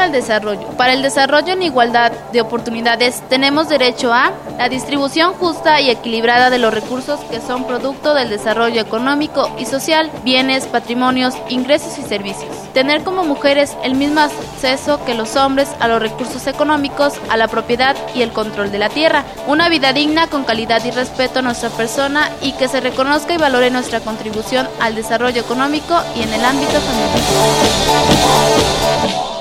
al desarrollo. Para el desarrollo en igualdad de oportunidades tenemos derecho a la distribución justa y equilibrada de los recursos que son producto del desarrollo económico y social, bienes, patrimonios, ingresos y servicios. Tener como mujeres el mismo acceso que los hombres a los recursos económicos, a la propiedad y el control de la tierra. Una vida digna con calidad y respeto a nuestra persona y que se reconozca y valore nuestra contribución al desarrollo económico y en el ámbito familiar.